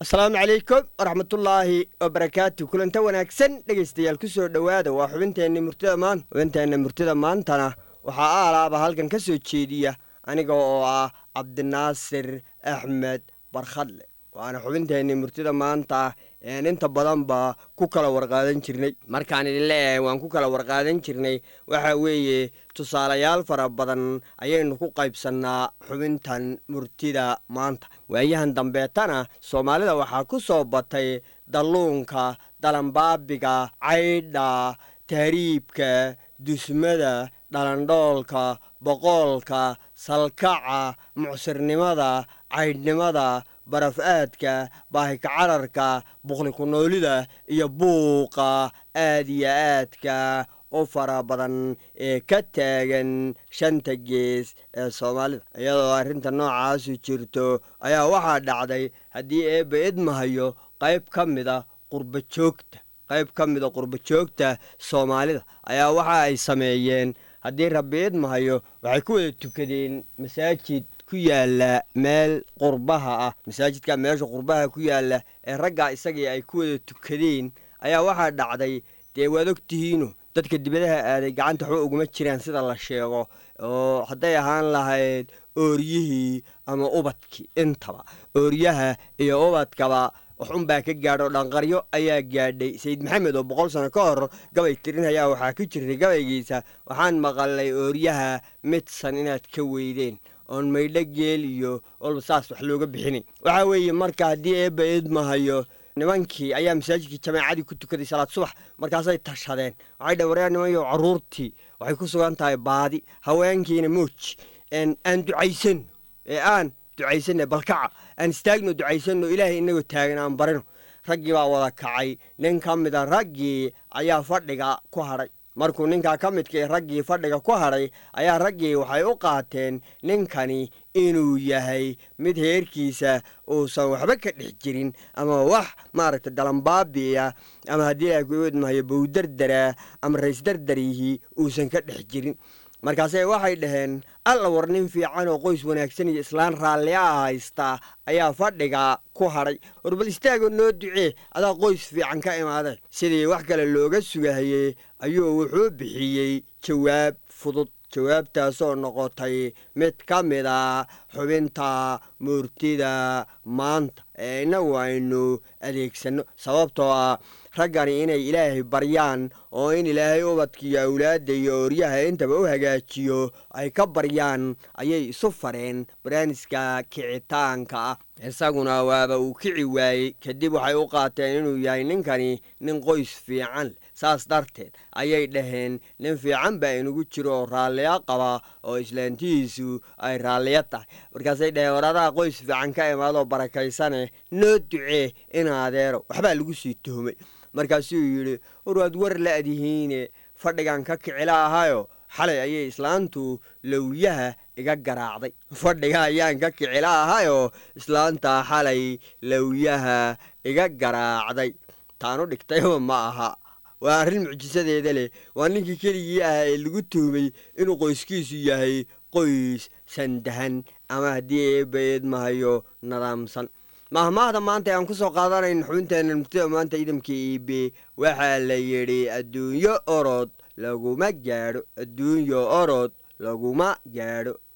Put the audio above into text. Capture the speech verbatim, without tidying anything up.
asalaamu calaykum waraxmatullaahi wabarakaatu kulanta wanaagsan dhegaystayaal ku soo dhowaada waa xubinteenni murtida maanta xubinteenna murtida maantana waxaa aalaaba halkan ka soo jeediya aniga oo ah cabdinaasir axmed barkhadle waana xubinteenni murtida maanta een inta badanba ku kala warqaadan jirnay markaan idin leeyahay waan ku kala warqaadan jirnay waxa weeye tusaalayaal fara badan ayaynu ku qaybsannaa xubintan murtida maanta waayahan dambeetana soomaalida waxaa ku soo batay dalluunka dalanbaabiga caydha tahriibka dusmada dhalandhoolka boqoolka salkaca mucsirnimada caydhnimada baraf-aadka baahika cararka buqli ku noolida iyo buuqa aad iyo aadka u fara badan ee ka taagan shanta gees ee soomaalida iyadoo arrinta noocaasu jirto ayaa waxaa dhacday haddii eebba idmahayo qayb ka mida qurba joogta qayb ka mida qurba joogta soomaalida ayaa waxa ay sameeyeen haddii rabbi idmahayo waxay ku wada tukadeen masaajid ku yaala meel qurbaha ah masaajidka meesha qurbaha ku yaala ee raggaa isagii ay ku wada tukadeen ayaa waxaa dhacday dee waad ogtihiino dadka dibadaha aaday gacanta waxba uguma jiraan sida la sheego oo hadday ahaan lahayd ooryihii ama ubadkii intaba ooryaha iyo ubadkaba waxunbaa ka gaadho dhanqaryo ayaa gaadhay sayid maxamed oo boqol sano ka hor gabay tirinhayaa waxaa ku jirtay gabaygiisa waxaan maqalnay ooryaha midsan inaad ka weydeen oon maydho geel iyo walba saas wax looga bixinay waxaa weeye marka haddii eebba idmahayo nimankii ayaa masaajidkii jamaacadii ku tukaday salaad subax markaasay tashadeen waxay dha waryaa nimanyo carruurtii waxay ku sugan tahay baadi haweenkiina mooji aan ducaysano ee aan ducaysano balkaca aan istaagno ducaysano ilaahay inagoo taagan aan barino raggii baa wada kacay nin ka mida raggii ayaa fadhiga ku hadhay markuu ninkaa ka midkii raggii fadhiga ku hadhay ayaa raggii waxay u qaateen ninkani inuu yahay mid heerkiisa uusan waxba ka dhex jirin ama wax maaragtay dalanbaabiya ama haddii ay ku idmahayo bowdardara ama raysdardarihii uusan ka dhex jirin markaase waxay dhaheen alla war nin fiican oo qoys wanaagsan iyo islaan raalliyaa haystaa ayaa fadhiga ku hadhay warbal istaagoo noo ducee adaa qoys fiican ka imaaday sidii wax kale looga sugahayey ayuu wuxuu bixiyey jawaab fudud jawaabtaasoo noqotay mid ka mid a xubinta murtida maanta ee innagu aynu adeegsanno sababtoo ah raggani inay ilaahay baryaan oo in ilaahay ubadkiiyo awlaadda iyo ooryaha intaba u hagaajiyo ay ka baryaan ayay isu fareen barnaamijka kicitaanka ah isaguna waaba uu kici waayey kadib waxay u qaateen inuu yahay ninkani nin qoys fiican leh saas darteed ayay dhaheen nin fiican baa inugu jiro oo raalliya qaba oo islaantihiisu ay raalliya tahay markaasay dhaheen war adaa qoys fiican ka imaadoo barakaysane noo ducee in adeero waxbaa lagu sii tuhmay markaasuu yidhi war waad war la'dihiine fadhigan ka kicila ahayo xalay ayay islaantu lowyaha iga garaacday fadhiga ayaan ka kicila ahayoo islaantaa xalay lowyaha iga garaacday taanu dhigtayba ma aha waa arrin mucjisadeeda leh waa ninkii keligii ahaa ee lagu tuhmay inuu qoyskiisu yahay qoys sandahan ama haddii eebba idmahayo nadaamsan mahmaahda maanta aan ku soo qaadanayn xubinteenna murtida maanta ciidamka iibe waxaa la yidhi adduunyo orod laguma gaadho adduunyo orod laguma gaadho